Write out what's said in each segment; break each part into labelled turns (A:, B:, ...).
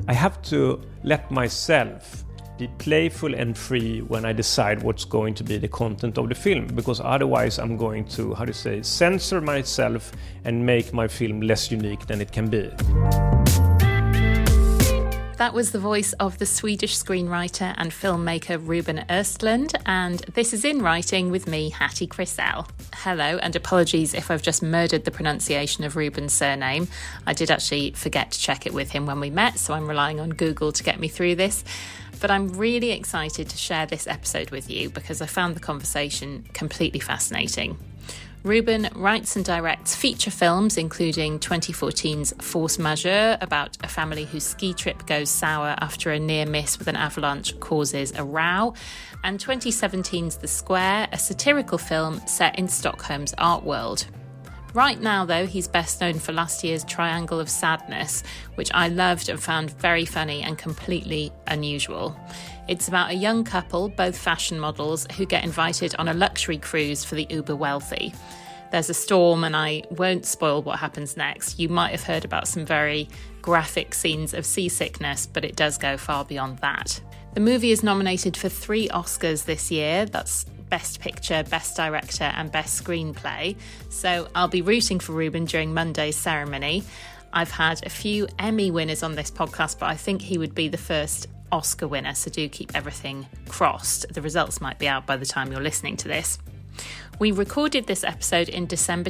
A: I have to let myself be playful and free when I decide what's going to be the content of the film, because otherwise I'm going to, censor myself and make my film less unique than it can be.
B: That was the voice of the Swedish screenwriter and filmmaker Ruben Östlund, and this is In Writing with me, Hattie Crisell. Hello, and apologies if I've just murdered the pronunciation of Ruben's surname. I did actually forget to check it with him when we met, so I'm relying on Google to get me through this. But I'm really excited to share this episode with you because I found the conversation completely fascinating. Ruben writes and directs feature films, including 2014's Force Majeure, about a family whose ski trip goes sour after a near miss with an avalanche causes a row, and 2017's The Square, a satirical film set in Stockholm's art world. Right now, though, he's best known for last year's Triangle of Sadness, which I loved and found very funny and completely unusual. It's about a young couple, both fashion models, who get invited on a luxury cruise for the uber wealthy. There's a storm, and I won't spoil what happens next. You might have heard about some very graphic scenes of seasickness, but it does go far beyond that. The movie is nominated for 3 Oscars this year. That's Best Picture, Best Director and Best Screenplay. So I'll be rooting for Ruben during Monday's ceremony. I've had a few Emmy winners on this podcast, but I think he would be the first Oscar winner, so do keep everything crossed. The results might be out by the time you're listening to this. We recorded this episode in December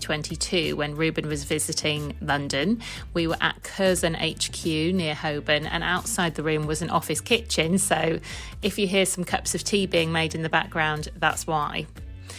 B: 2022 when Ruben was visiting London. We were at Curzon HQ near Holborn, and outside the room was an office kitchen, so if you hear some cups of tea being made in the background, that's why.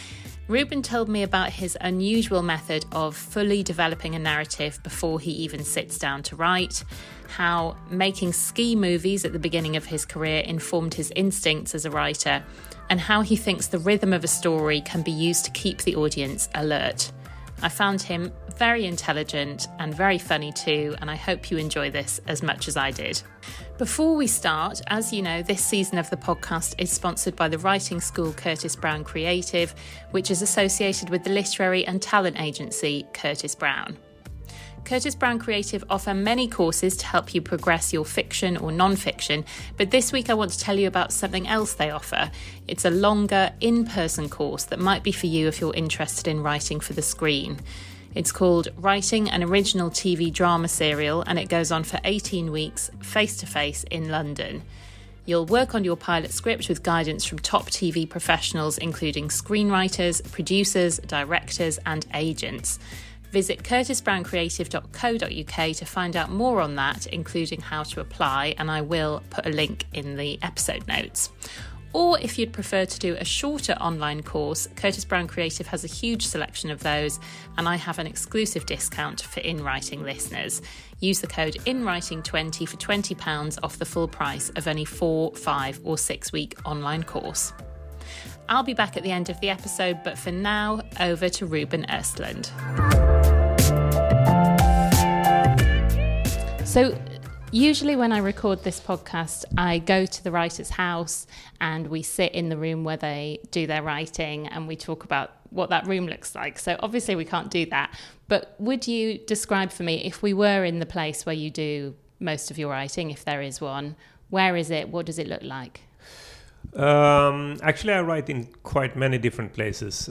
B: Ruben told me about his unusual method of fully developing a narrative before he even sits down to write, how making ski movies at the beginning of his career informed his instincts as a writer, and how he thinks the rhythm of a story can be used to keep the audience alert. I found him very intelligent and very funny too, and I hope you enjoy this as much as I did. Before we start, as you know, this season of the podcast is sponsored by the writing school Curtis Brown Creative, which is associated with the literary and talent agency Curtis Brown. Curtis Brown Creative offer many courses to help you progress your fiction or non-fiction, but this week I want to tell you about something else they offer. It's a longer, in-person course that might be for you if you're interested in writing for the screen. It's called Writing an Original TV Drama Serial, and it goes on for 18 weeks, face-to-face in London. You'll work on your pilot script with guidance from top TV professionals, including screenwriters, producers, directors, and agents. Visit curtisbrowncreative.co.uk to find out more on that, including how to apply, and I will put a link in the episode notes. Or if you'd prefer to do a shorter online course, Curtis Brown Creative has a huge selection of those, and I have an exclusive discount for In Writing listeners. Use the code INWRITING20 for £20 off the full price of any 4, 5 or 6 week online course. I'll be back at the end of the episode, but for now, over to Ruben Östlund. So usually when I record this podcast, I go to the writer's house and we sit in the room where they do their writing and we talk about what that room looks like. So obviously we can't do that. But would you describe for me, if we were in the place where you do most of your writing, if there is one, where is it? What does it look like?
A: Actually, I write in quite many different places,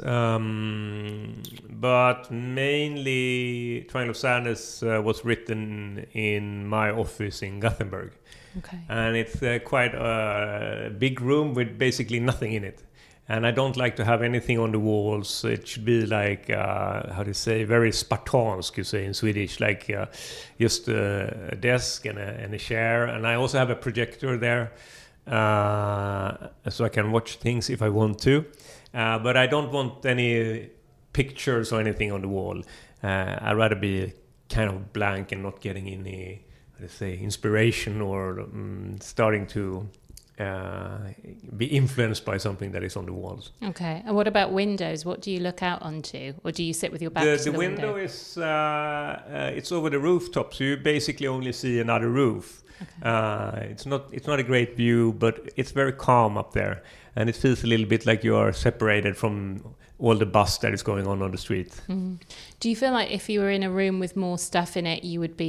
A: but mainly Triangle of Sadness was written in my office in Gothenburg.
B: Okay. And
A: it's quite a big room with basically nothing in it. And I don't like to have anything on the walls. It should be like, very Spartansk, you say in Swedish, like just a desk and a chair. And I also have a projector there. So I can watch things if I want to, but I don't want any pictures or anything on the wall. I'd rather be kind of blank and not getting any, inspiration or starting to be influenced by something that is on the walls.
B: Okay. And what about windows? What do you look out onto? Or do you sit with your back to the window?
A: The window is it's over the rooftop, so you basically only see another roof. Okay. It's not a great view, but it's very calm up there, and it feels a little bit like you are separated from all the buzz that is going on the street.
B: Mm. Do you feel like if you were in a room with more stuff in it, you would be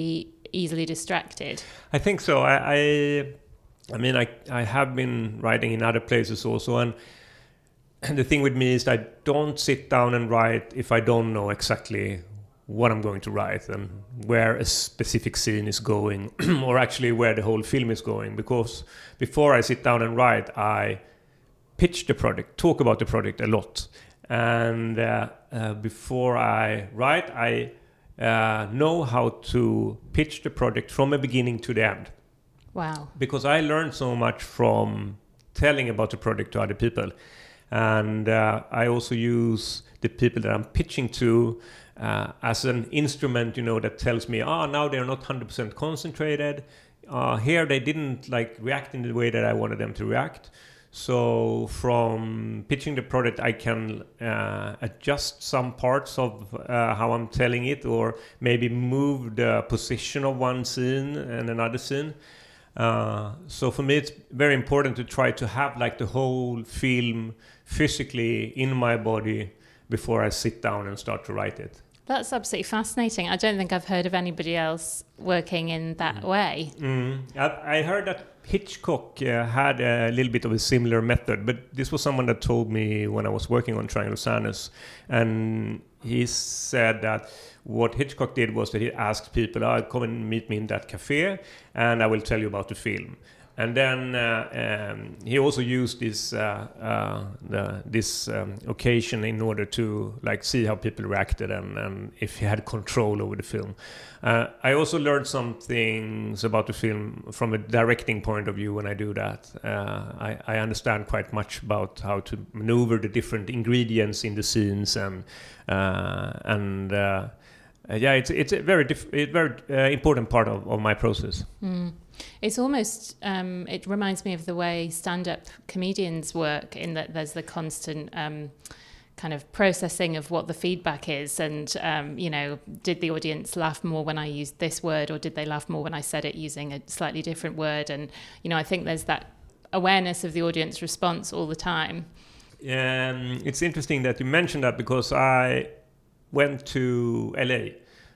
B: easily distracted?
A: I think so. I have been writing in other places also, and the thing with me is I don't sit down and write if I don't know exactly what I'm going to write and where a specific scene is going, or actually where the whole film is going. Because before I sit down and write, I pitch the project, talk about the project a lot. And before I write, I know how to pitch the project from the beginning to the end.
B: Wow. Because
A: I learned so much from telling about the project to other people. And I also use the people that I'm pitching to as an instrument, that tells me, now they're not 100% concentrated. Here they didn't react in the way that I wanted them to react. So from pitching the product, I can adjust some parts of how I'm telling it, or maybe move the position of one scene and another scene. So for me, it's very important to try to have the whole film physically in my body before I sit down and start to write it.
B: That's absolutely fascinating. I don't think I've heard of anybody else working in that way.
A: I heard that Hitchcock had a little bit of a similar method, but this was someone that told me when I was working on Triangle of Sadness. And he said that what Hitchcock did was that he asked people, come and meet me in that cafe, and I will tell you about the film. And then he also used this occasion in order to see how people reacted and if he had control over the film. I also learned some things about the film from a directing point of view when I do that. I understand quite much about how to maneuver the different ingredients in the scenes it's a very important part of my process.
B: It's almost, it reminds me of the way stand-up comedians work, in that there's the constant kind of processing of what the feedback is, and, did the audience laugh more when I used this word, or did they laugh more when I said it using a slightly different word? And, I think there's that awareness of the audience response all the time.
A: It's interesting that you mentioned that, because I went to LA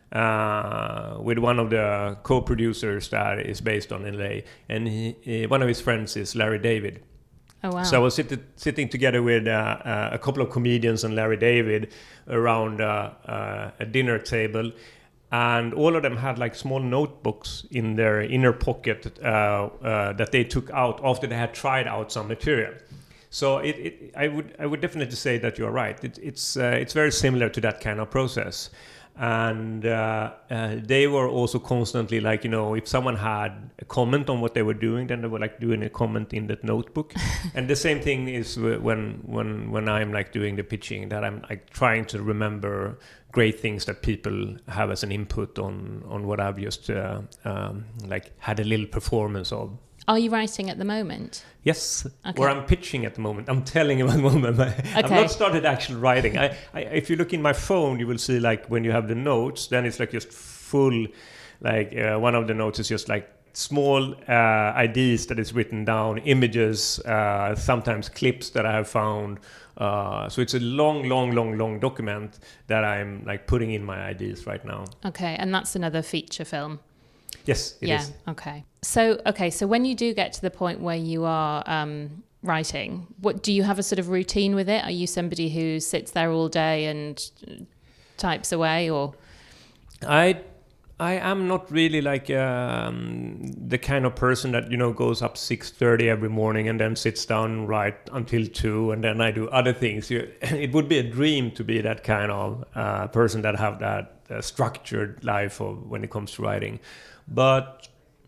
A: with one of the co-producers that is based on LA, and one of his friends is Larry David.
B: Oh, wow.
A: So I was sitting together with a couple of comedians and Larry David around a dinner table, and all of them had small notebooks in their inner pocket that they took out after they had tried out some material. So I would definitely say that you're right. It's very similar to that kind of process. And they were also constantly if someone had a comment on what they were doing, then they were doing a comment in that notebook. And the same thing is when I'm doing the pitching, that I'm trying to remember great things that people have as an input on what I've just had a little performance of.
B: Are you writing at the moment?
A: Yes,
B: okay.
A: Or I'm pitching at the moment. I'm telling you at the moment. I've not started actual writing. If you look in my phone, you will see when you have the notes, then it's just full. One of the notes is just small ideas that is written down, images, sometimes clips that I have found. So it's a long document that I'm putting in my ideas right now.
B: Okay, and that's another feature film.
A: Yes, it is.
B: Okay. So when you do get to the point where you are writing, what do you have a sort of routine with it? Are you somebody who sits there all day and types away, or? I am not really the kind of person that goes up 6:30 every morning and then sits down and write until 2, and then I do other things. It would be a dream to be that kind of person that have that structured life when it comes to writing. But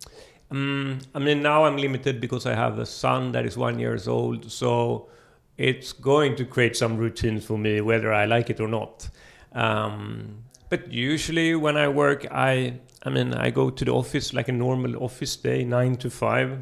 B: now I'm limited because I have a son that is 1 year old, so it's going to create some routines for me, whether I like it or not. But usually when I work, I go to the office like a normal office day, 9 to 5.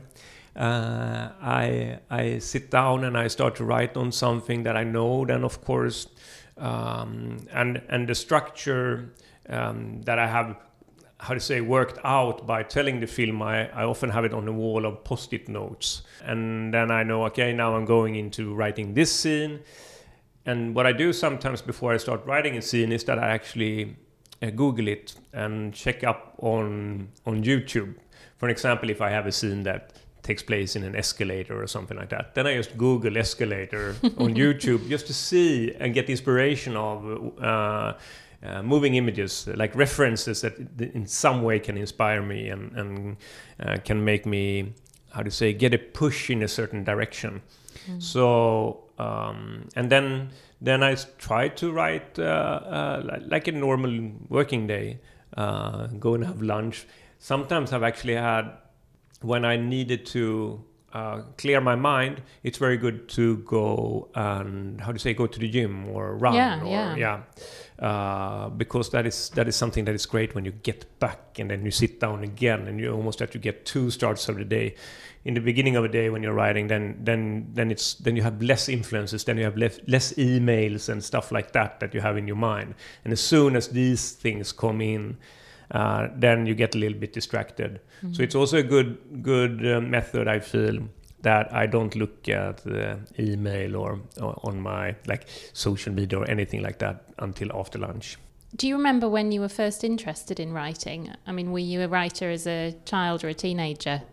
B: I sit down and I start to write on something that I know. Then of course, and the structure that I have, worked out by telling the film, I often have it on the wall of post-it notes. And then I know, okay, now I'm going into writing this scene. And what I do sometimes before I start writing a scene is that I actually
A: Google it and check up on YouTube. For example, if I have a scene that takes place in an escalator or something like that, then I just Google escalator on YouTube just to see and get inspiration of moving images, like references that in some way can inspire me and can make me, get a push in a certain direction. So and then I try to write like a normal working day, go and have lunch. Sometimes I've actually had, when I needed to clear my mind, it's very good to go and go to the gym or run because that is something that is great when you get back and then you sit down again and you almost have to get 2 starts of the day. In the beginning of a day when you're writing, then you have less influences, then you have less emails and stuff like that you have in your mind. And as soon as these things come in, then you get a little bit distracted. Mm-hmm. So it's also a good method, I feel, that I don't look at the email or on my social media or anything like that until after lunch.
B: Do you remember when you were first interested in writing? I mean, were you a writer as a child or a teenager?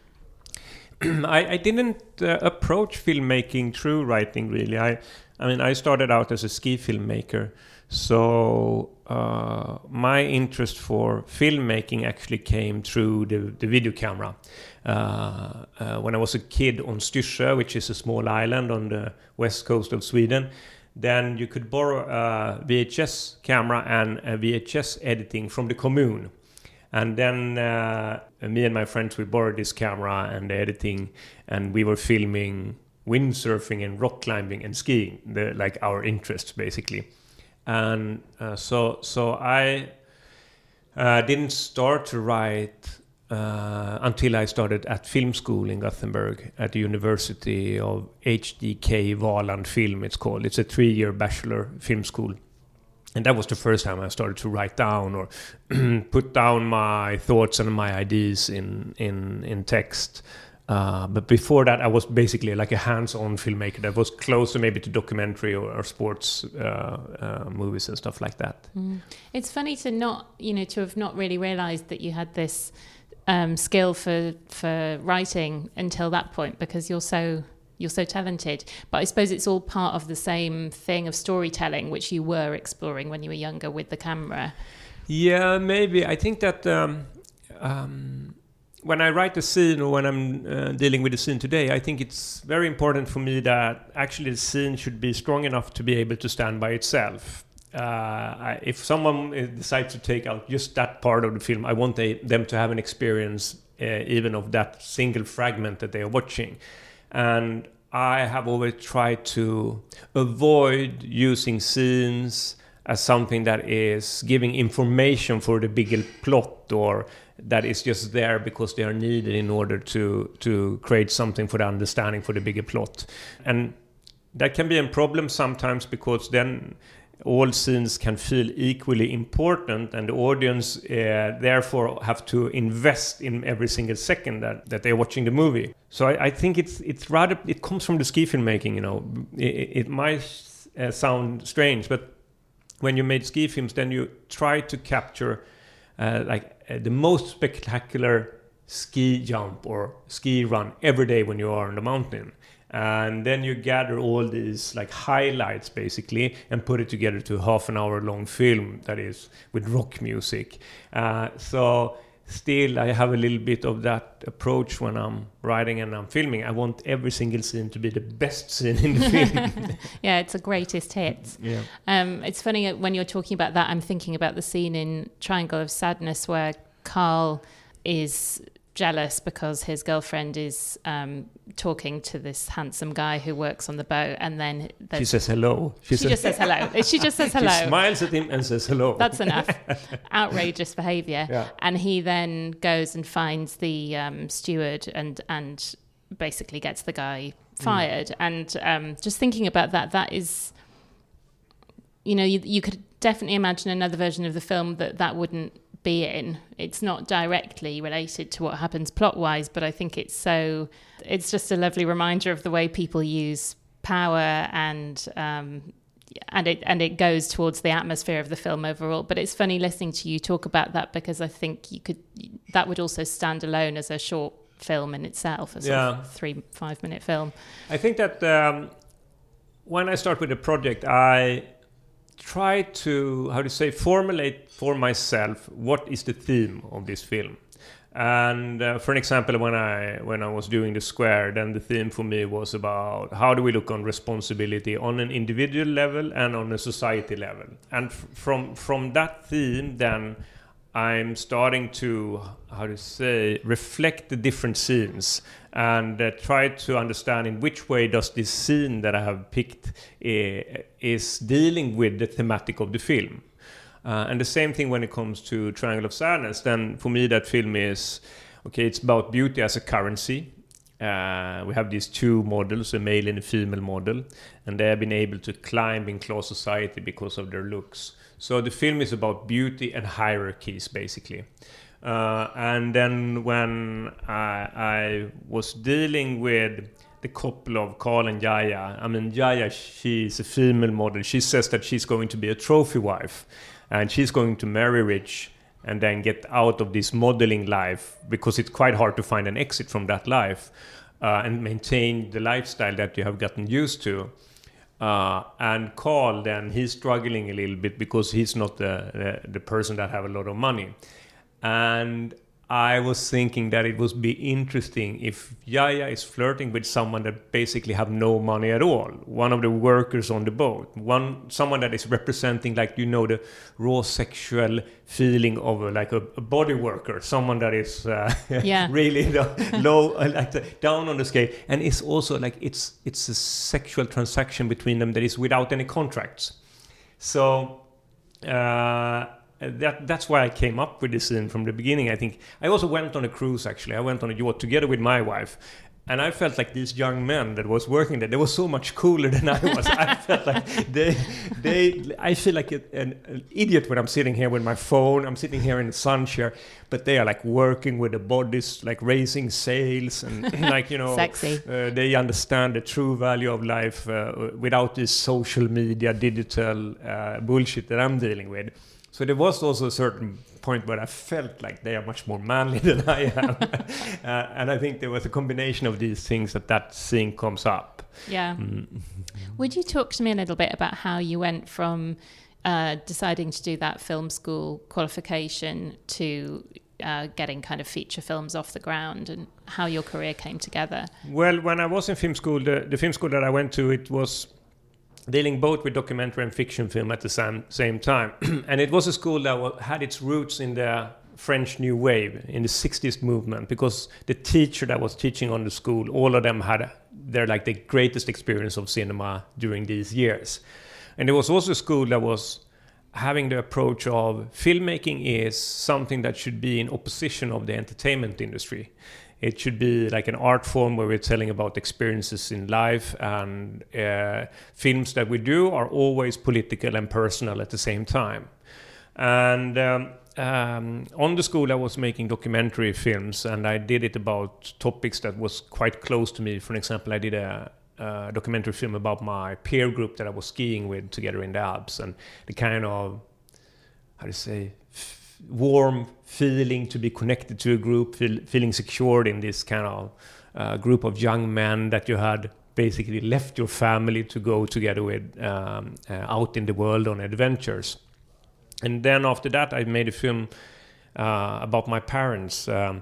A: I didn't approach filmmaking through writing, really. I started out as a ski filmmaker. So my interest for filmmaking actually came through the video camera. When I was a kid on Styrsö, which is a small island on the west coast of Sweden, then you could borrow a VHS camera and a VHS editing from the commune. And then me and my friends, we borrowed this camera and the editing, and we were filming windsurfing and rock climbing and skiing, our interests basically. And so I didn't start to write until I started at film school in Gothenburg at the University of HDK Valand Film, it's called. It's a 3-year bachelor film school. And that was the first time I started to write down or put down my thoughts and my ideas in text. But before that, I was basically like a hands-on filmmaker that was closer maybe to documentary or sports movies and stuff like that.
B: It's funny to have not really realized that you had this skill for writing until that point, because you're so talented. But I suppose it's all part of the same thing of storytelling, which you were exploring when you were younger with the camera. Yeah,
A: maybe. I think that when I write a scene or when I'm dealing with a scene today, I think it's very important for me that actually the scene should be strong enough to be able to stand by itself. If someone decides to take out just that part of the film, I want them to have an experience even of that single fragment that they are watching. And I have always tried to avoid using scenes as something that is giving information for the bigger plot, or that is just there because they are needed in order to create something for the understanding for the bigger plot. And that can be a problem sometimes, because then all scenes can feel equally important, and the audience therefore have to invest in every single second that they're watching the movie. So I think it comes from the ski filmmaking. It might sound strange, but when you made ski films, then you try to capture the most spectacular ski jump or ski run every day when you are on the mountain. And then you gather all these highlights basically and put it together to a half an hour long film that is with rock music. So still I have a little bit of that approach when I'm writing and I'm filming. I want every single scene to be the best scene in the film.
B: Yeah, it's a greatest hits.
A: Yeah.
B: It's funny when you're talking about that, I'm thinking about the scene in Triangle of Sadness where Carl is jealous because his girlfriend is talking to this handsome guy who works on the boat, and then
A: she says hello.
B: She just says hello. She just says hello.
A: She smiles at him and says hello.
B: That's enough. Outrageous behaviour.
A: Yeah.
B: And he then goes and finds the steward and basically gets the guy fired. And just thinking about that is, you could definitely imagine another version of the film that wouldn't be in. It's not directly related to what happens plot-wise, but I think it's just a lovely reminder of the way people use power and it goes towards the atmosphere of the film overall. But it's funny listening to you talk about that, because I think that would also stand alone as a short film in itself, a sort of 3-5 minute film.
A: I think that when I start with a project, I try to formulate for myself what is the theme of this film. And for an example, when I was doing The Square, then the theme for me was about how do we look on responsibility on an individual level and on a society level. And from that theme, then I'm starting to reflect the different scenes and try to understand in which way does this scene that I have picked is dealing with the thematic of the film. And the same thing when it comes to Triangle of Sadness. Then for me that film is, it's about beauty as a currency. We have these two models, a male and a female model, and they have been able to climb in class society because of their looks. So the film is about beauty and hierarchies, basically. And then when I was dealing with the couple of Carl and Yaya, Yaya, she's a female model. She says that she's going to be a trophy wife. And she's going to marry rich and then get out of this modeling life, because it's quite hard to find an exit from that life and maintain the lifestyle that you have gotten used to. And Carl, then, he's struggling a little bit because he's not the person that have a lot of money. And I was thinking that it would be interesting if Yaya is flirting with someone that basically have no money at all. One of the workers on the boat. Someone that is representing, the raw sexual feeling of a body worker. Someone that is really low, down on the scale. And it's also it's a sexual transaction between them that is without any contracts. So that's why I came up with this scene from the beginning. I think I also went on a cruise, actually. I went on a yacht together with my wife, and I felt like these young men that was working there, they were so much cooler than I was. I felt like I feel like an idiot when I'm sitting here with my phone. I'm sitting here in the sun chair, but they are working with the bodies, raising sails and
B: sexy.
A: They understand the true value of life without this social media, digital bullshit that I'm dealing with. So there was also a certain point where I felt like they are much more manly than I am. And I think there was a combination of these things that scene comes up.
B: Yeah. Would you talk to me a little bit about how you went from deciding to do that film school qualification to getting kind of feature films off the ground, and how your career came together?
A: Well, when I was in film school, the film school that I went to, it was dealing both with documentary and fiction film at the same time. And it was a school that had its roots in the French New Wave, in the 60s movement, because the teacher that was teaching on the school, all of them had the greatest experience of cinema during these years. And there was also a school that was having the approach of filmmaking is something that should be in opposition of the entertainment industry. It should be like an art form where we're telling about experiences in life, and films that we do are always political and personal at the same time. And on the school I was making documentary films, and I did it about topics that was quite close to me. For example, I did a documentary film about my peer group that I was skiing with together in the Alps, and the kind of, warm feeling to be connected to a group, feeling secured in this kind of group of young men that you had basically left your family to go together with out in the world on adventures. And then after that I made a film about my parents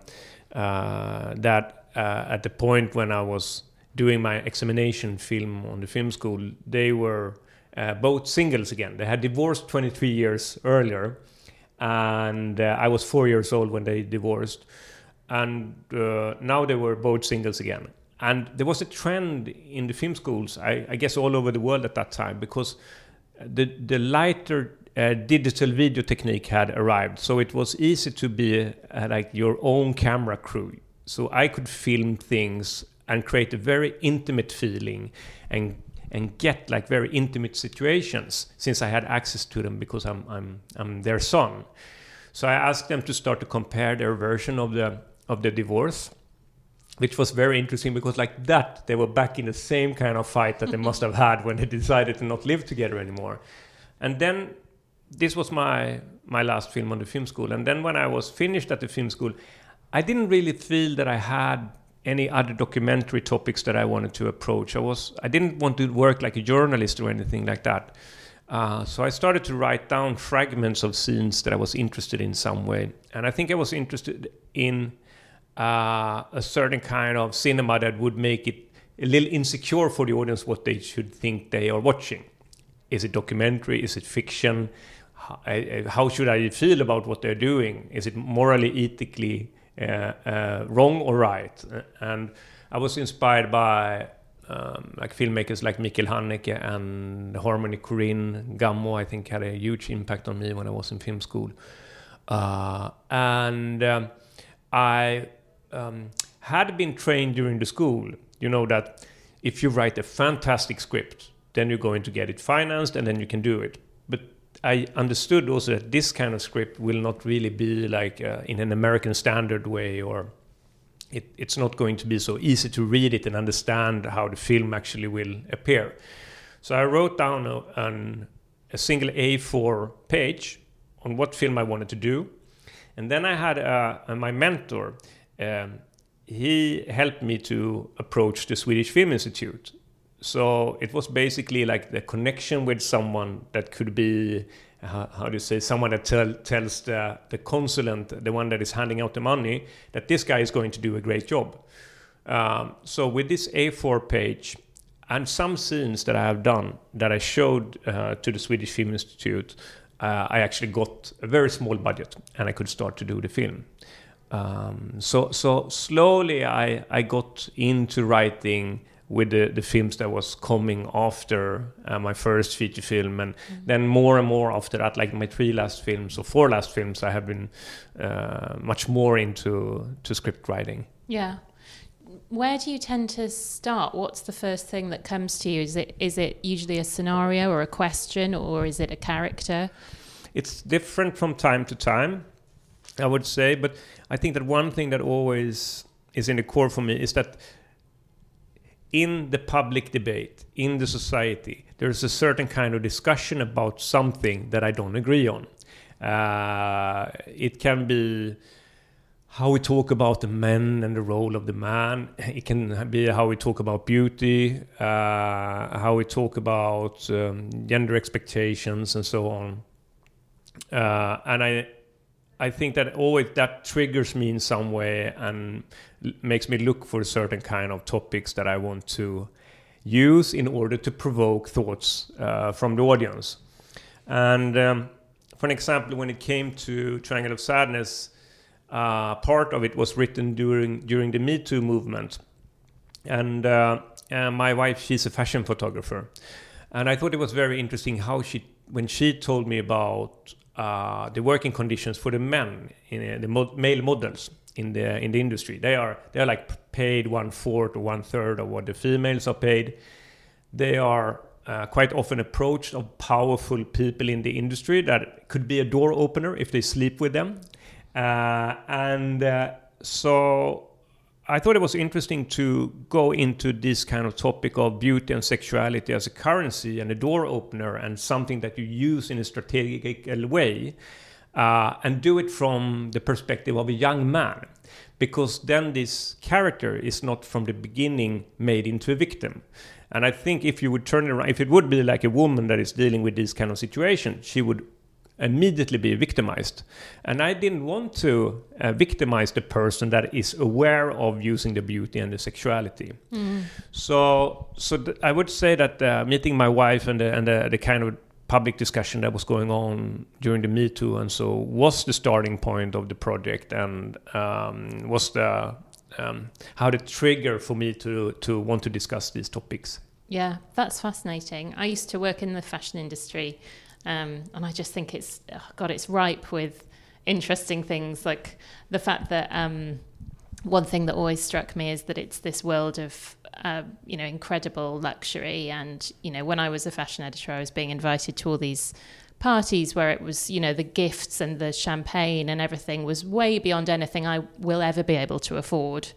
A: that at the point when I was doing my examination film on the film school, they were both singles again. They had divorced 23 years earlier, and I was 4 years old when they divorced, and now they were both singles again. And there was a trend in the film schools, I guess all over the world at that time, because the lighter digital video technique had arrived, so it was easy to be like your own camera crew. So I could film things and create a very intimate feeling and get like very intimate situations, since I had access to them because I'm their son. So I asked them to start to compare their version of the divorce, which was very interesting because like that, they were back in the same kind of fight that they must have had when they decided to not live together anymore. And then this was my last film on the film school. And then when I was finished at the film school, I didn't really feel that I had any other documentary topics that I wanted to approach. I didn't want to work like a journalist or anything like that. So I started to write down fragments of scenes that I was interested in some way. And I think I was interested in a certain kind of cinema that would make it a little insecure for the audience what they should think they are watching. Is it documentary? Is it fiction? How should I feel about what they're doing? Is it morally, ethically wrong or right? And I was inspired by like filmmakers like Michael Haneke and Harmony Korine. Gammo, I think, had a huge impact on me when I was in film school. I had been trained during the school, you know, that if you write a fantastic script, then you're going to get it financed and then you can do it. But I understood also that this kind of script will not really be like in an American standard way, or it's not going to be so easy to read it and understand how the film actually will appear. So I wrote down a single A4 page on what film I wanted to do. And then I had my mentor, he helped me to approach the Swedish Film Institute. So it was basically like the connection with someone that could be, how do you say, someone that tells the consulate, the one that is handing out the money, that this guy is going to do a great job. So with this A4 page and some scenes that I have done that I showed to the Swedish Film Institute, I actually got a very small budget and I could start to do the film. So slowly I got into writing with the films that was coming after my first feature film, and then more and more after that, like my 4 last films, I have been much more into script writing.
B: Yeah. Where do you tend to start? What's the first thing that comes to you? Is it usually a scenario or a question, or is it a character?
A: It's different from time to time, I would say, but I think that one thing that always is in the core for me is that in the public debate, in the society, there's a certain kind of discussion about something that I don't agree on. It can be how we talk about the men and the role of the man. It can be how we talk about beauty, how we talk about gender expectations and so on. And I think that always that triggers me in some way and makes me look for a certain kind of topics that I want to use in order to provoke thoughts from the audience. And for an example, when it came to Triangle of Sadness, part of it was written during the Me Too movement. And my wife, she's a fashion photographer. And I thought it was very interesting how when she told me about the working conditions for the men, the male models in the industry. They are like paid 1/4 or 1/3 of what the females are paid. They are quite often approached of powerful people in the industry that could be a door opener if they sleep with them. So I thought it was interesting to go into this kind of topic of beauty and sexuality as a currency and a door opener and something that you use in a strategical way, and do it from the perspective of a young man, because then this character is not from the beginning made into a victim. And I think if you would turn it around, if it would be like a woman that is dealing with this kind of situation, she would immediately be victimized. And I didn't want to victimize the person that is aware of using the beauty and the sexuality. So I would say that meeting my wife and the kind of public discussion that was going on during the Me Too and so was the starting point of the project, and was the how the trigger for me to want to discuss these topics.
B: Yeah, that's fascinating. I used to work in the fashion industry. And I just think it's ripe with interesting things, like the fact that one thing that always struck me is that it's this world of incredible luxury. And when I was a fashion editor, I was being invited to all these parties where it was the gifts and the champagne and everything was way beyond anything I will ever be able to afford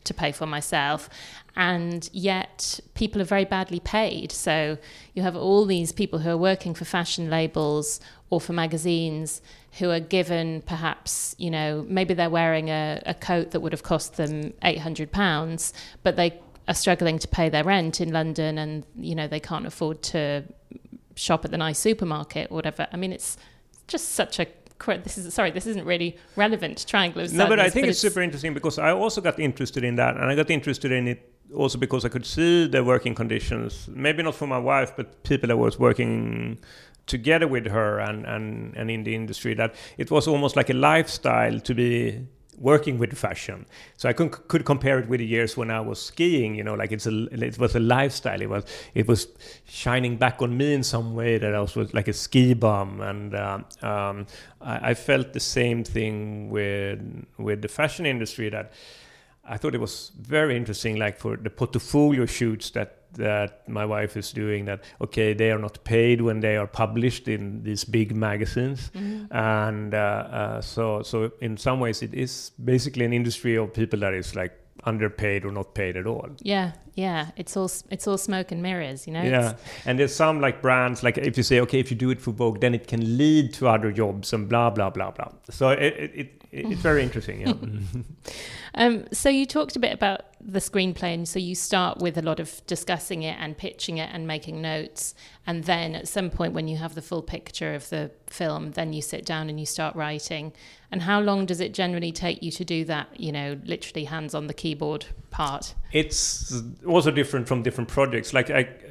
B: to pay for myself. And yet people are very badly paid. So you have all these people who are working for fashion labels or for magazines who are given perhaps, you know, maybe they're wearing a coat that would have cost them £800, but they are struggling to pay their rent in London, and, you know, they can't afford to shop at the nice supermarket or whatever. I mean, it's just such a... This isn't really relevant to Triangle of Sadness.
A: No, but I think it's super interesting, because I also got interested in that, and I got interested in it also because I could see the working conditions, maybe not for my wife, but people that was working together with her and in the industry, that it was almost like a lifestyle to be working with fashion. So I could compare it with the years when I was skiing, you know, like it was a lifestyle. It was shining back on me in some way, that I was like a ski bum. And I felt the same thing with the fashion industry, that I thought it was very interesting, like for the portfolio shoots that my wife is doing, that, okay, they are not paid when they are published in these big magazines. Mm-hmm. And so in some ways it is basically an industry of people that is like underpaid or not paid at all.
B: Yeah. It's all smoke and mirrors, you know.
A: Yeah, and there's some like brands, like if you say, okay, if you do it for Vogue, then it can lead to other jobs and blah blah blah blah. So it's very interesting. Yeah.
B: So you talked a bit about the screenplay, and so you start with a lot of discussing it and pitching it and making notes, and then at some point when you have the full picture of the film, then you sit down and you start writing. And how long does it generally take you to do that, you know, literally hands on the keyboard part? It's
A: also different from different projects. Like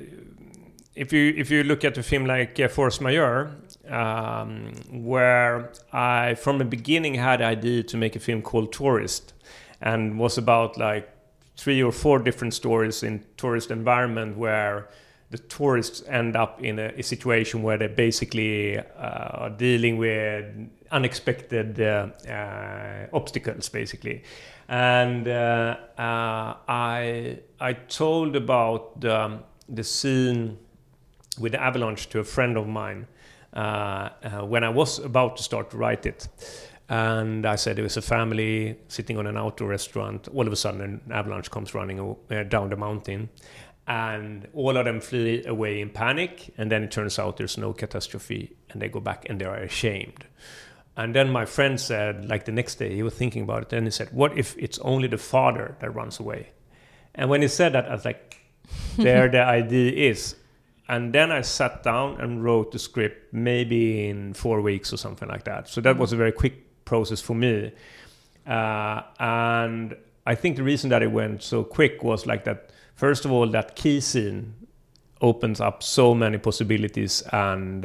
A: if you look at a film like Force Majeure, where I from the beginning had the idea to make a film called Tourist, and was about like 3 or 4 different stories in tourist environment, where the tourists end up in a situation where they basically are dealing with unexpected obstacles, basically. And I told about the scene with the avalanche to a friend of mine when I was about to start to write it. And I said there was a family sitting on an outdoor restaurant. All of a sudden, an avalanche comes running down the mountain, and all of them flee away in panic. And then it turns out there's no catastrophe, and they go back and they are ashamed. And then my friend said, like the next day, he was thinking about it, and he said, "What if it's only the father that runs away?" And when he said that, I was like, "There, the idea is." And then I sat down and wrote the script, maybe in 4 weeks or something like that. So that was a very quick process for me. And I think the reason that it went so quick was like that, first of all, that key scene opens up so many possibilities. And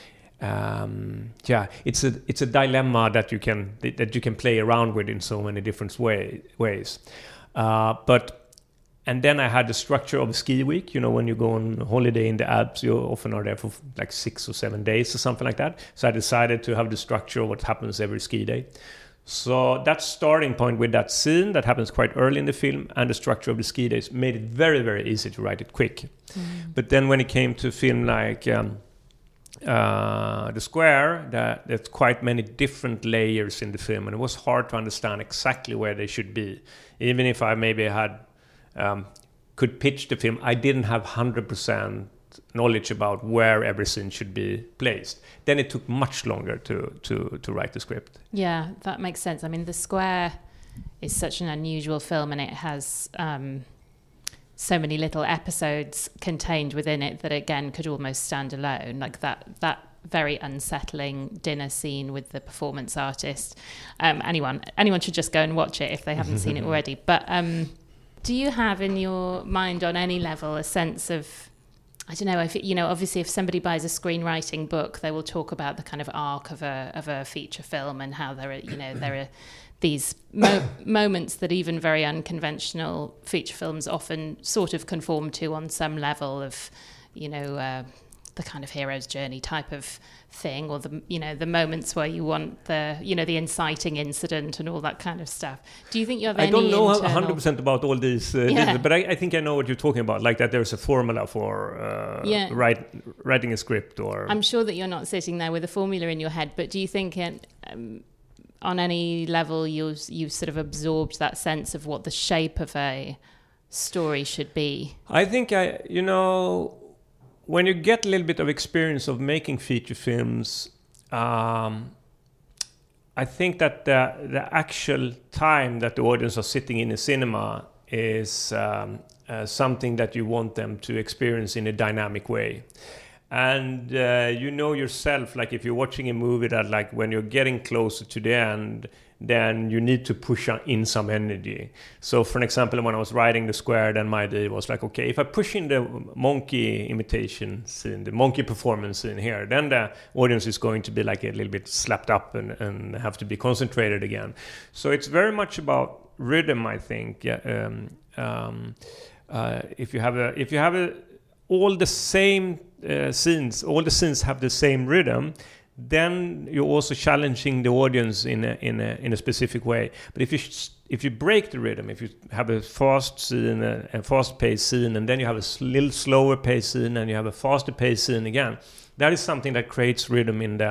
A: it's a dilemma that you can play around with in so many different ways. And then I had the structure of a ski week. You know, when you go on holiday in the Alps, you often are there for like 6 or 7 days or something like that. So I decided to have the structure of what happens every ski day. So that starting point with that scene that happens quite early in the film and the structure of the ski days made it very, very easy to write it quick. Mm. But then when it came to film like The Square, there's quite many different layers in the film, and it was hard to understand exactly where they should be. Even if I maybe had could pitch the film, I didn't have 100% knowledge about where every scene should be placed. Then it took much longer to write the script.
B: Yeah, that makes sense. I mean, The Square is such an unusual film, and it has so many little episodes contained within it that, again, could almost stand alone. Like that very unsettling dinner scene with the performance artist. Anyone should just go and watch it if they haven't seen it already. But do you have in your mind on any level a sense of, I don't know, if obviously if somebody buys a screenwriting book, they will talk about the kind of arc of a feature film, and how there are these moments that even very unconventional feature films often sort of conform to on some level of, the kind of hero's journey type of thing, or the moments where you want the inciting incident and all that kind of stuff. Do you think you have any?
A: I don't know 100% about all these, but I think I know what you're talking about. Like that, there's a formula for writing a script, or
B: I'm sure that you're not sitting there with a formula in your head. But do you think on any level you've sort of absorbed that sense of what the shape of a story should be?
A: I think when you get a little bit of experience of making feature films, I think that the actual time that the audience are sitting in a cinema is something that you want them to experience in a dynamic way. And yourself, like if you're watching a movie that like when you're getting closer to the end, then you need to push in some energy. So for an example, when I was writing The Square, then my idea was like, okay, if I push in the monkey imitation scene, the monkey performance scene here, then the audience is going to be like a little bit slapped up and have to be concentrated again. So it's very much about rhythm, I think. If you have all the same scenes, all the scenes have the same rhythm, then you're also challenging the audience in a specific way. But if you break the rhythm, if you have a fast scene, a fast-paced scene, and then you have a little slower-paced scene, and you have a faster-paced scene again, that is something that creates rhythm in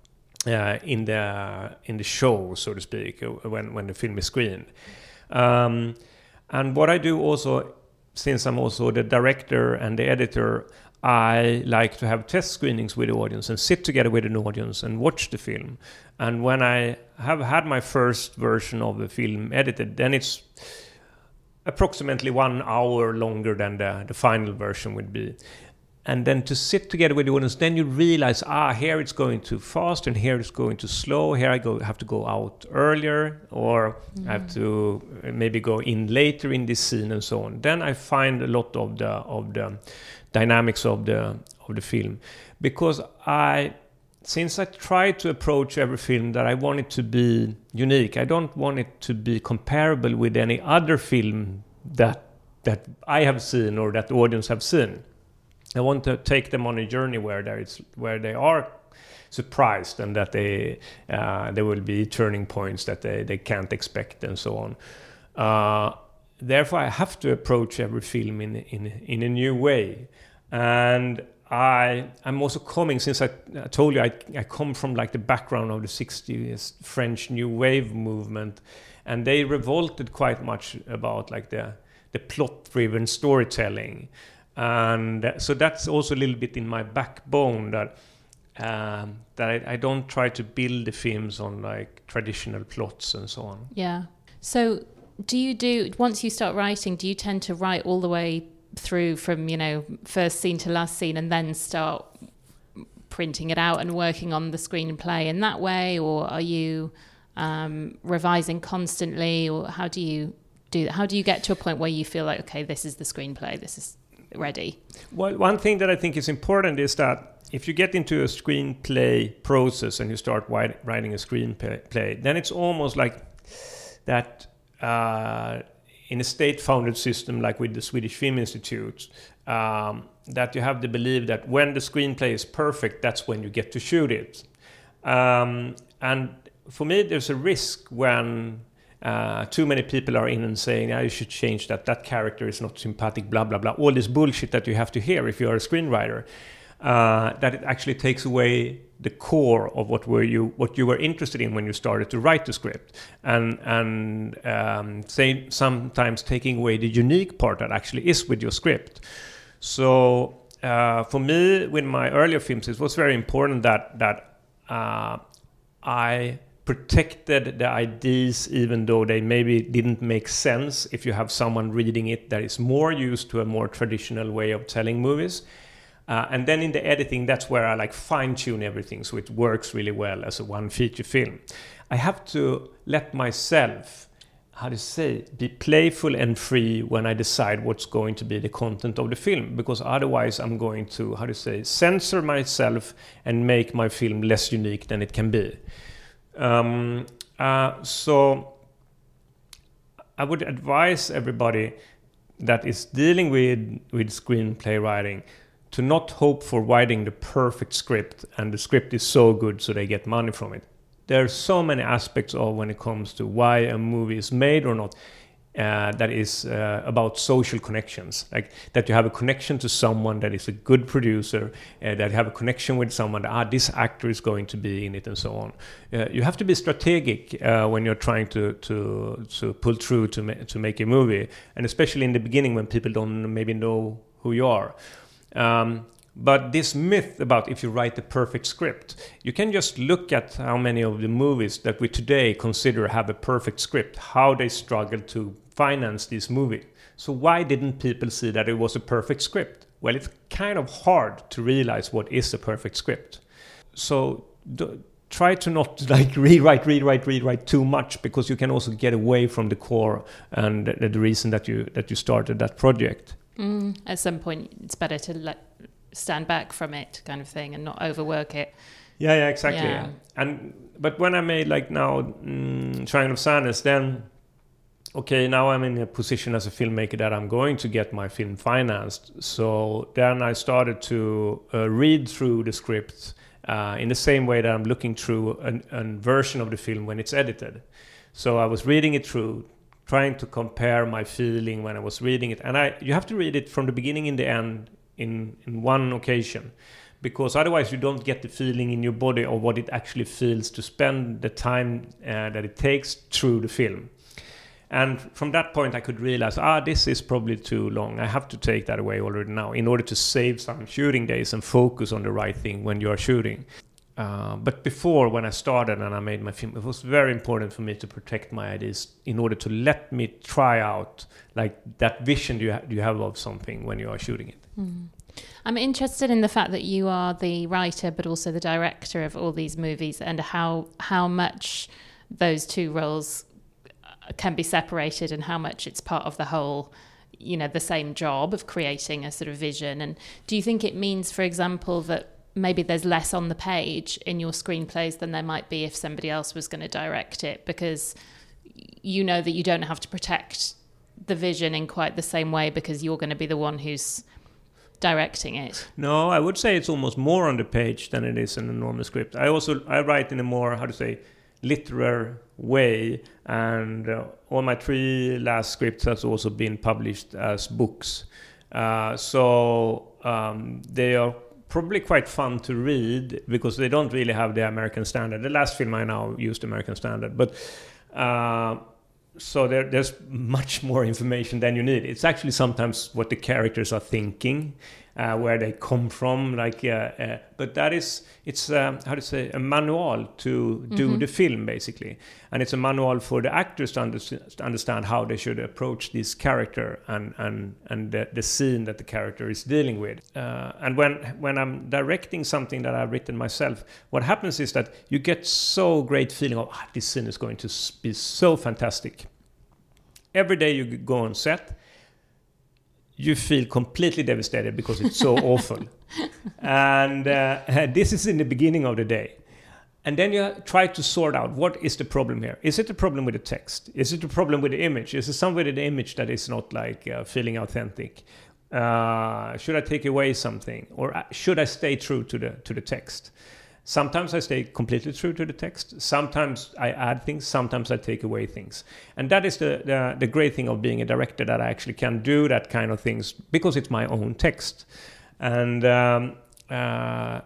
A: the show, so to speak, when the film is screened. And what I do also, since I'm also the director and the editor, I like to have test screenings with the audience and sit together with an audience and watch the film. And when I have had my first version of the film edited, then it's approximately 1 hour longer than the final version would be. And then to sit together with the audience, then you realize, here it's going too fast and here it's going too slow. Here I have to go out earlier, or I have to maybe go in later in this scene and so on. Then I find a lot of the dynamics of the film, because since I try to approach every film that I want it to be unique. I don't want it to be comparable with any other film that I have seen or that the audience have seen. I want to take them on a journey where they are surprised, and that there will be turning points that they can't expect and so on. Therefore, I have to approach every film in a new way. And I'm also coming, since I told you I come from like the background of the 60s French New Wave movement, and they revolted quite much about like the plot-driven storytelling. And so that's also a little bit in my backbone, that I don't try to build the films on like traditional plots and so on.
B: Yeah. So once you start writing, do you tend to write all the way through from, first scene to last scene, and then start printing it out and working on the screenplay in that way? Or are you revising constantly? Or how do you do that? How do you get to a point where you feel like, okay, this is the screenplay, this is ready?
A: Well, one thing that I think is important is that if you get into a screenplay process and you start writing a screenplay, then it's almost like that in a state-founded system like with the Swedish Film Institute, that you have the belief that when the screenplay is perfect, that's when you get to shoot it. And for me, there's a risk when too many people are in and saying, you should change that character is not sympathetic, blah, blah, blah. All this bullshit that you have to hear if you're a screenwriter, that it actually takes away the core of what you were interested in when you started to write the script. And sometimes taking away the unique part that actually is with your script. So for me, with my earlier films, it was very important that I protected the ideas, even though they maybe didn't make sense if you have someone reading it that is more used to a more traditional way of telling movies. And then in the editing, that's where I like fine-tune everything so it works really well as a one feature film. I have to let myself, be playful and free when I decide what's going to be the content of the film, because otherwise I'm going to, censor myself and make my film less unique than it can be. So I would advise everybody that is dealing with screenplay writing to not hope for writing the perfect script and the script is so good so they get money from it. There are so many aspects of when it comes to why a movie is made or not. that is about social connections, like that you have a connection to someone that is a good producer, that you have a connection with someone, this actor is going to be in it, and so on. You have to be strategic when you're trying to pull through to make a movie, and especially in the beginning when people don't maybe know who you are. But this myth about if you write the perfect script, you can just look at how many of the movies that we today consider have a perfect script, how they struggled to finance this movie. So why didn't people see that it was a perfect script? Well, it's kind of hard to realize what is a perfect script. So try to not like rewrite too much, because you can also get away from the core and the reason that you started that project.
B: At some point, it's better to stand back from it, kind of thing, and not overwork it.
A: Yeah, exactly. Yeah. But when I made now Triangle of Sadness, then now I'm in a position as a filmmaker that I'm going to get my film financed. So then I started to read through the script in the same way that I'm looking through a version of the film when it's edited. So I was reading it through, trying to compare my feeling when I was reading it, and you have to read it from the beginning and the end in one occasion, because otherwise you don't get the feeling in your body of what it actually feels to spend the time that it takes through the film. And from that point I could realize, this is probably too long. I have to take that away already now in order to save some shooting days and focus on the right thing when you are shooting. But before, when I started and I made my film, it was very important for me to protect my ideas in order to let me try out that vision you have of something when you are shooting it.
B: I'm interested in the fact that you are the writer but also the director of all these movies, and how much those two roles can be separated and how much it's part of the whole, the same job of creating a sort of vision. And do you think it means, for example, that maybe there's less on the page in your screenplays than there might be if somebody else was going to direct it, because you know that you don't have to protect the vision in quite the same way because you're going to be the one who's directing it?
A: No, I would say it's almost more on the page than it is in a normal script. I write in a more, literary way, and all my 3 last scripts has also been published as books. So they are probably quite fun to read because they don't really have the American standard. The last film I now used American standard, but so there's much more information than you need. It's actually sometimes what the characters are thinking, where they come from, but it's a manual to do the film, basically, and it's a manual for the actors to understand how they should approach this character and the scene that the character is dealing with. And when I'm directing something that I've written myself, what happens is that you get so great feeling of this scene is going to be so fantastic. Every day you go on set, you feel completely devastated because it's so awful. And this is in the beginning of the day. And then you try to sort out, what is the problem here? Is it a problem with the text? Is it a problem with the image? Is it somewhere in the image that is not feeling authentic? Should I take away something? Or should I stay true to the text? Sometimes I stay completely true to the text. Sometimes I add things. Sometimes I take away things. And that is the great thing of being a director, that I actually can do that kind of things because it's my own text. And, I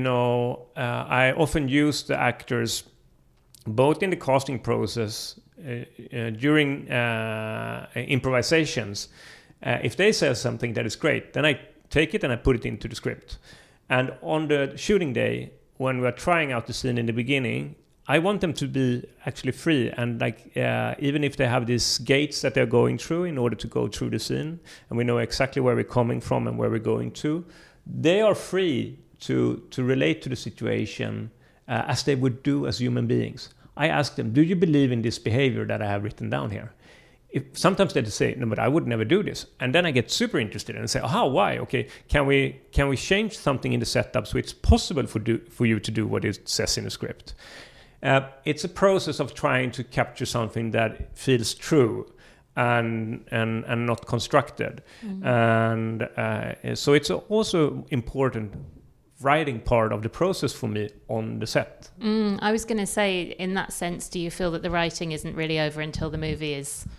A: often use the actors both in the casting process, during improvisations. If they say something that is great, then I take it and I put it into the script. And on the shooting day, when we're trying out the scene in the beginning, I want them to be actually free, and even if they have these gates that they're going through in order to go through the scene, and we know exactly where we're coming from and where we're going to, they are free to relate to the situation as they would do as human beings. I ask them, do you believe in this behavior that I have written down here? Sometimes they say, no, but I would never do this. And then I get super interested and say, why? Okay, can we change something in the setup so it's possible for you to do what it says in the script? It's a process of trying to capture something that feels true and not constructed. And so it's also important writing part of the process for me on the set. I
B: was going to say, in that sense, do you feel that the writing isn't really over until the movie is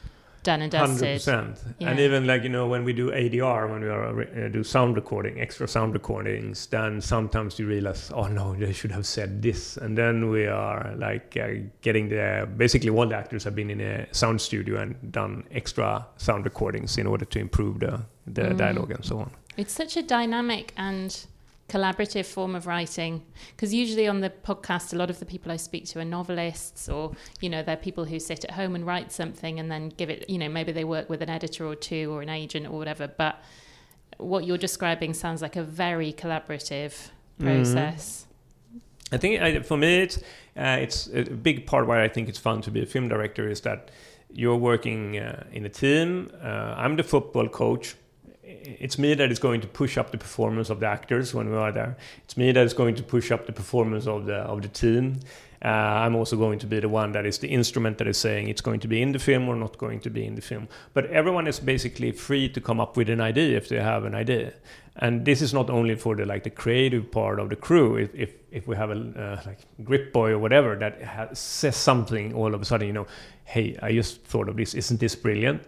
B: done and dusted.
A: 100%. And even like, when we do ADR, when we are do sound recording, extra sound recordings, then sometimes you realize, oh no, they should have said this. And then we are like getting basically all the actors have been in a sound studio and done extra sound recordings in order to improve the dialogue and so on.
B: It's such a dynamic and collaborative form of writing, because usually on the podcast a lot of the people I speak to are novelists, or they're people who sit at home and write something and then give it, maybe they work with an editor or two or an agent or whatever, but what you're describing sounds like a very collaborative process.
A: I think for me it's a big part why I think it's fun to be a film director is that you're working in a team. I'm the football coach. It's me that is going to push up the performance of the actors when we are there. It's me that is going to push up the performance of the team. I'm also going to be the one that is the instrument that is saying it's going to be in the film or not going to be in the film. But everyone is basically free to come up with an idea if they have an idea. And this is not only for the creative part of the crew. If we have a like Grip Boy or whatever that says something all of a sudden, hey, I just thought of this. Isn't this brilliant?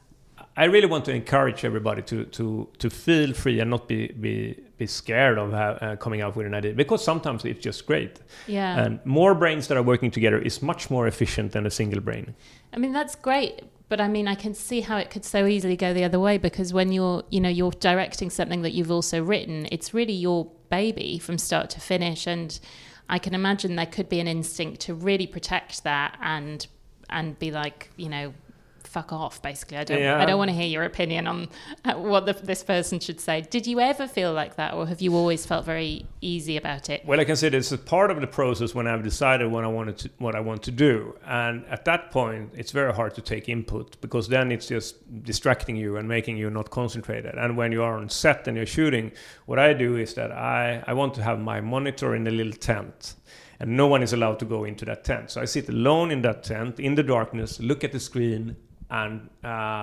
A: I really want to encourage everybody to feel free and not be scared of coming out with an idea, because sometimes it's just great.
B: Yeah.
A: And more brains that are working together is much more efficient than a single brain.
B: I mean, that's great, but I mean, I can see how it could so easily go the other way, because when you're directing something that you've also written, it's really your baby from start to finish, and I can imagine there could be an instinct to really protect that and be like, fuck off, basically. I don't want to hear your opinion on what this person should say. Did you ever feel like that, or have you always felt very easy about it?
A: Well, I can say this is part of the process when I've decided what I want to do, and at that point it's very hard to take input, because then it's just distracting you and making you not concentrated. And when you are on set and you're shooting, what I do is that I want to have my monitor in a little tent, and no one is allowed to go into that tent. So I sit alone in that tent in the darkness, look at the screen. And,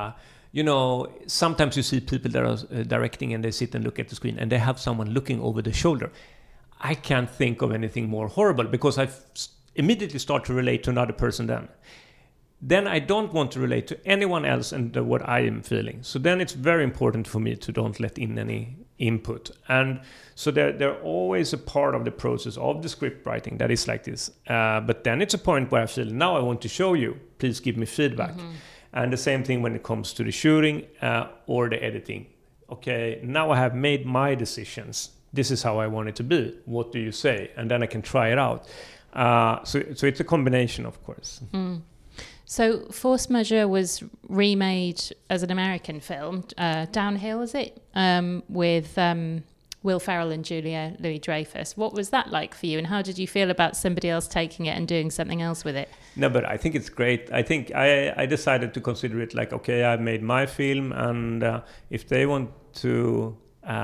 A: sometimes you see people that are directing and they sit and look at the screen and they have someone looking over the shoulder. I can't think of anything more horrible, because I immediately start to relate to another person then. Then I don't want to relate to anyone else and what I am feeling. So then it's very important for me to don't let in any input. And so they're always a part of the process of the script writing that is like this. But then it's a point where I feel, now I want to show you, please give me feedback. Mm-hmm. And the same thing when it comes to the shooting or the editing. Okay, now I have made my decisions. This is how I want it to be. What do you say? And then I can try it out. So it's a combination, of course.
B: Mm. So Force Majeure was remade as an American film, Downhill, is it? With Will Ferrell and Julia Louis-Dreyfus. What was that like for you, and how did you feel about somebody else taking it and doing something else with it?
A: No, but I think it's great. I think I decided to consider it like, okay, I've made my film, and if they want to,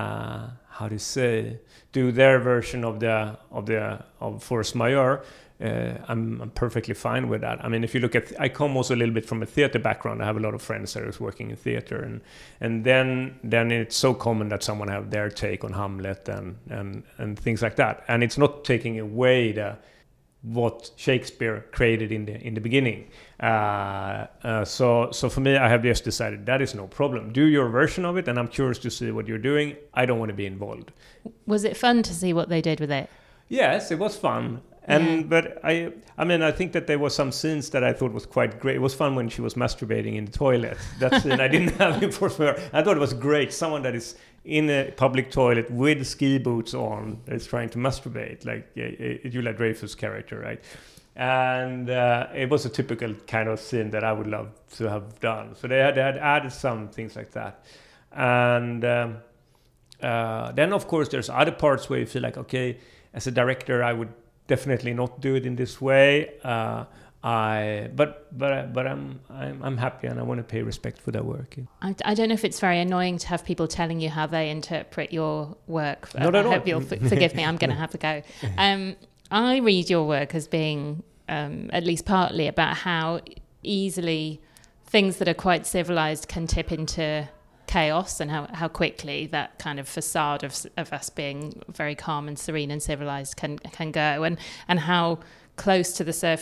A: do their version of Force Majeure, I'm perfectly fine with that. I mean, if you look at, I come also a little bit from a theater background. I have a lot of friends that are working in theater, and then it's so common that someone have their take on Hamlet and things like that. And it's not taking away what Shakespeare created in the beginning. So for me, I have just decided that is no problem. Do your version of it, and I'm curious to see what you're doing. I don't want to be involved. Was
B: it fun to see what they did with it?
A: Yes, it was fun. But I think that there were some scenes that I thought was quite great. It was fun when she was masturbating in the toilet. That scene I didn't have in Force Majeure. I thought it was great. Someone that is in a public toilet with ski boots on that is trying to masturbate, like Julia Dreyfus' character, right? And it was a typical kind of scene that I would love to have done. So they had added some things like that. And then, of course, there's other parts where you feel like, okay, as a director, I would definitely not do it in this way. But I'm happy, and I want to pay respect for their work.
B: I don't know if it's very annoying to have people telling you how they interpret your work.
A: Not at all.
B: I hope you'll forgive me. I'm going to have a go. I read your work as being at least partly about how easily things that are quite civilized can tip into chaos, and how quickly that kind of facade of us being very calm and serene and civilized can go, and how close to the surface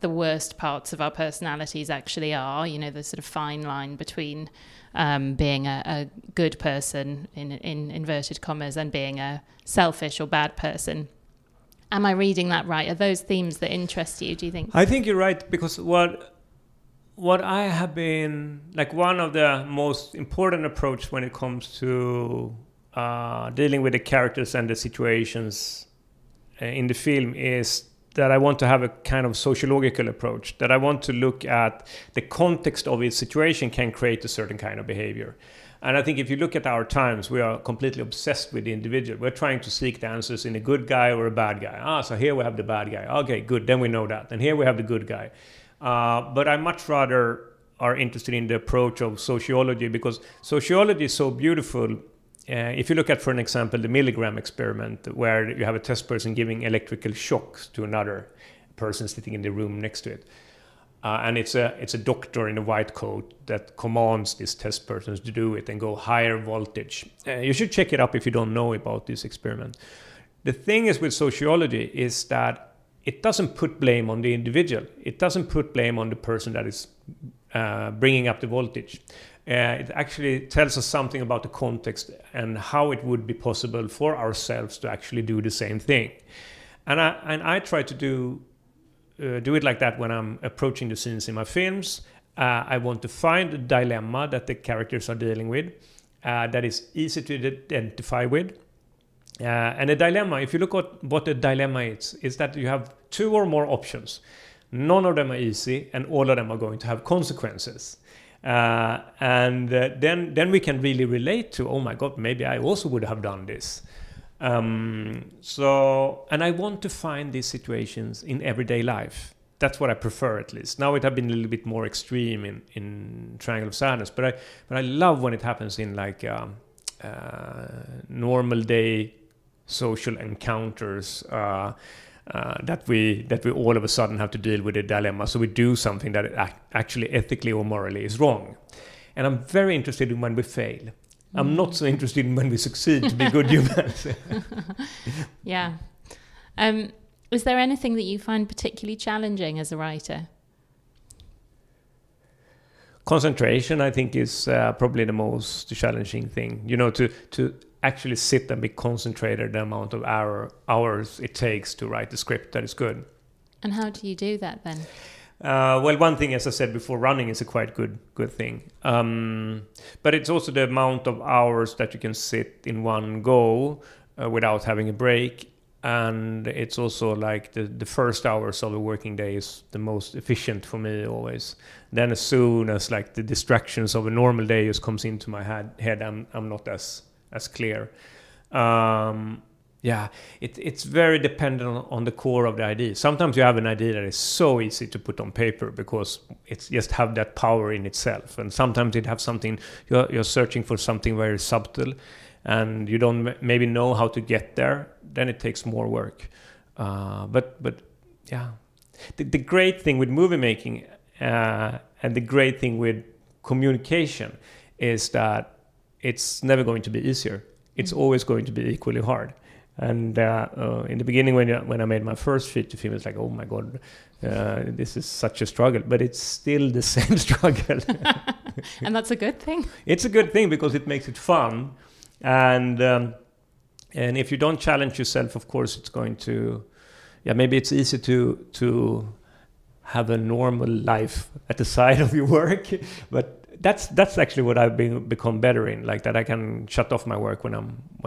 B: the worst parts of our personalities actually are, you know, the sort of fine line between being a good person in inverted commas and being a selfish or bad person. Am I reading that right? Are those themes that interest you, do you think?
A: I think you're right, because what I have been, like, one of the most important approach when it comes to dealing with the characters and the situations in the film is that I want to have a kind of sociological approach, that I want to look at the context of each situation can create a certain kind of behavior. And I think if you look at our times, we are completely obsessed with the individual. We're trying to seek the answers in a good guy or a bad guy. So here we have the bad guy. Okay, good, then we know that. And here we have the good guy. But I much rather are interested in the approach of sociology, because sociology is so beautiful. If you look at, for an example, the Milgram experiment, where you have a test person giving electrical shocks to another person sitting in the room next to it. And it's a doctor in a white coat that commands these test persons to do it and go higher voltage. You should check it up if you don't know about this experiment. The thing is with sociology is that it doesn't put blame on the individual. It doesn't put blame on the person that is bringing up the voltage. It actually tells us something about the context and how it would be possible for ourselves to actually do the same thing. And I try to do it like that when I'm approaching the scenes in my films. I want to find a dilemma that the characters are dealing with that is easy to identify with. And a dilemma, if you look at what a dilemma is that you have two or more options. None of them are easy, and all of them are going to have consequences. And then we can really relate to, oh my God, maybe I also would have done this. And I want to find these situations in everyday life. That's what I prefer, at least. Now it has been a little bit more extreme in Triangle of Sadness, but I love when it happens in like normal day social encounters. That we all of a sudden have to deal with a dilemma, so we do something that actually ethically or morally is wrong. And I'm very interested in when we fail. I'm not so interested in when we succeed to be good humans.
B: Yeah. Is there anything that you find particularly challenging as a writer?
A: Concentration, I think, is probably the most challenging thing. You know, to actually sit and be concentrated the amount of hours it takes to write a script that is good.
B: And how do you do that then?
A: Well, one thing, as I said before, running is a quite good thing. But it's also the amount of hours that you can sit in one go without having a break. And it's also like the first hours of the working day is the most efficient for me always. Then as soon as like the distractions of a normal day just comes into my head, I'm not as clear. It's very dependent on the core of the idea. Sometimes you have an idea that is so easy to put on paper because it's just have that power in itself. And sometimes it have something, you're searching for something very subtle and you don't maybe know how to get there. Then it takes more work. But yeah, the great thing with movie making and the great thing with communication is that it's never going to be easier. It's always going to be equally hard. And in the beginning, when I made my first feature film, it's like, oh my God, this is such a struggle. But it's still the same struggle.
B: And that's a good thing.
A: It's a good thing because it makes it fun. And if you don't challenge yourself, of course, it's going to, maybe it's easy to have a normal life at the side of your work, but that's actually what I've become better in, like that I can shut off my work when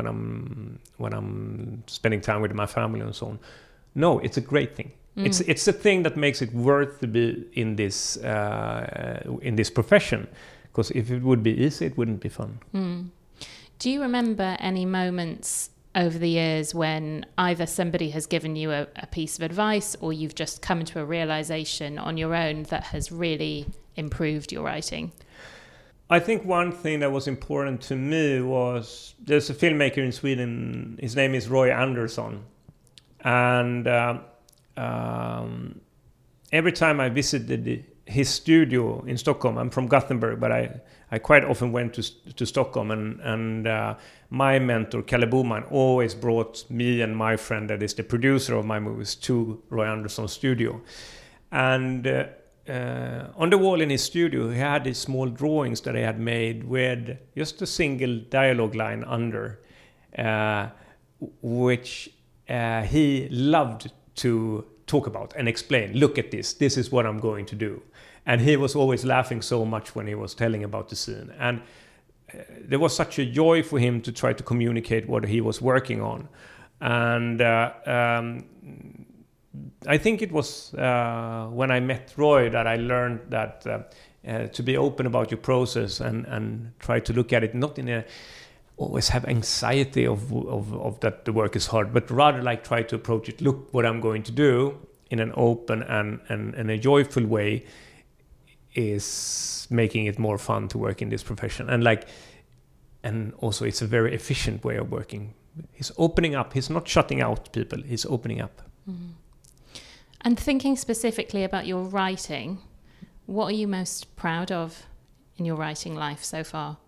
A: I'm spending time with my family and so on. No, it's a great thing. It's a thing that makes it worth to be in this profession, because if it would be easy, it wouldn't be fun.
B: Do you remember any moments over the years when either somebody has given you a piece of advice or you've just come to a realization on your own that has really improved your writing?
A: I think one thing that was important to me was, there's a filmmaker in Sweden, his name is Roy Andersson. And every time I visited his studio in Stockholm, I'm from Gothenburg, but I quite often went to Stockholm, and my mentor, Kalle Boman, always brought me and my friend that is the producer of my movies to Roy Andersson's studio. And on the wall in his studio, he had these small drawings that he had made with just a single dialogue line under, which he loved to talk about and explain. Look at this. This is what I'm going to do. And he was always laughing so much when he was telling about the scene. And there was such a joy for him to try to communicate what he was working on. And I think it was when I met Roy that I learned that to be open about your process and try to look at it not in a always have anxiety of that the work is hard, but rather like try to approach it. Look what I'm going to do in an open and a joyful way is making it more fun to work in this profession. And also it's a very efficient way of working. He's opening up. He's not shutting out people. He's opening up.
B: Mm. And thinking specifically about your writing, what are you most proud of in your writing life so far?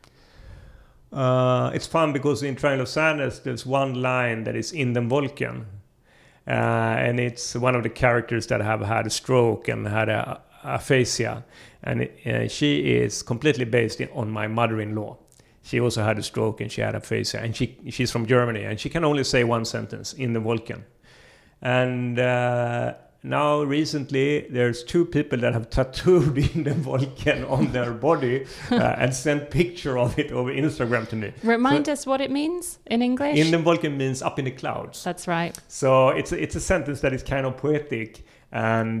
A: It's fun because in Triangle of Sadness there's one line that is in den Wolken. And it's one of the characters that have had a stroke and had aphasia. And she is completely based on my mother-in-law. She also had a stroke and she had aphasia. And she's from Germany and she can only say one sentence, in den Wolken. And now recently there's 2 people that have tattooed in den Wolken on their body and sent picture of it over Instagram to me.
B: Remind us what it means in English.
A: In den Wolken means up in the clouds.
B: That's right.
A: So it's a sentence that is kind of poetic, and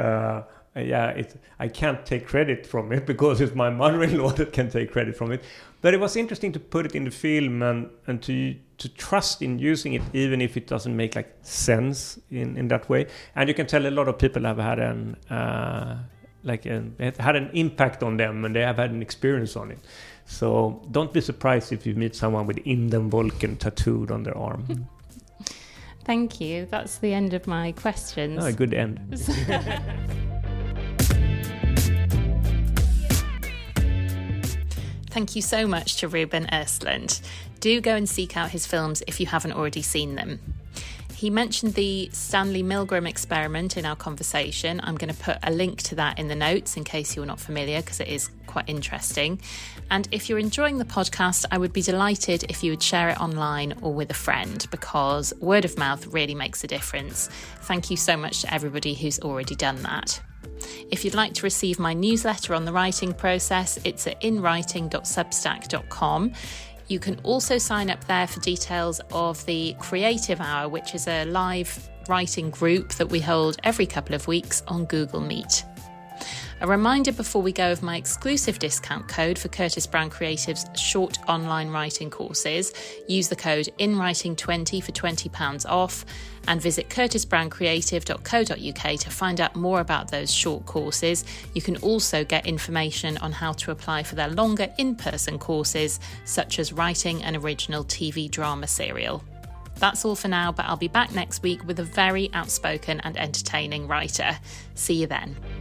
A: I can't take credit from it because it's my mother-in-law that can take credit from it. But it was interesting to put it in the film and to trust in using it, even if it doesn't make like sense in that way. And you can tell a lot of people have had it had an impact on them, and they have had an experience on it. So don't be surprised if you meet someone with in den Wolken tattooed on their arm.
B: Thank you. That's the end of my questions.
A: Oh, a good end.
B: Thank you so much to Ruben Östlund. Do go and seek out his films if you haven't already seen them. He mentioned the Stanley Milgram experiment in our conversation. I'm going to put a link to that in the notes in case you're not familiar, because it is quite interesting. And if you're enjoying the podcast, I would be delighted if you would share it online or with a friend, because word of mouth really makes a difference. Thank you so much to everybody who's already done that. If you'd like to receive my newsletter on the writing process, it's at inwriting.substack.com. You can also sign up there for details of the Creative Hour, which is a live writing group that we hold every couple of weeks on Google Meet. A reminder before we go of my exclusive discount code for Curtis Brown Creative's short online writing courses. Use the code INWRITING20 for £20 off, and visit curtisbrown.creative.co.uk to find out more about those short courses. You can also get information on how to apply for their longer in-person courses, such as writing an original TV drama serial. That's all for now, but I'll be back next week with a very outspoken and entertaining writer. See you then.